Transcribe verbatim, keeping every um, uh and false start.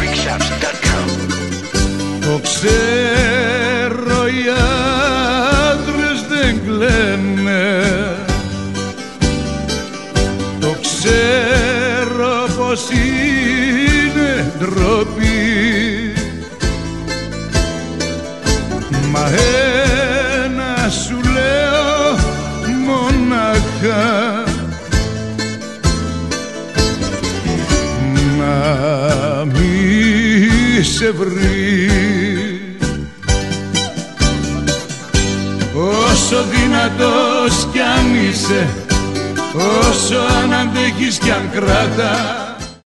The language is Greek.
freakshops dot com. Το ξέρω, οι άντρες δεν κλαίνε. Το ξέρω πως είναι ντροπή. Μα ένα σου λέω μονάχα, να μη σε βρει. Όσο δυνατός κι αν είσαι, όσο αν αντέχεις κι αν κρατάς,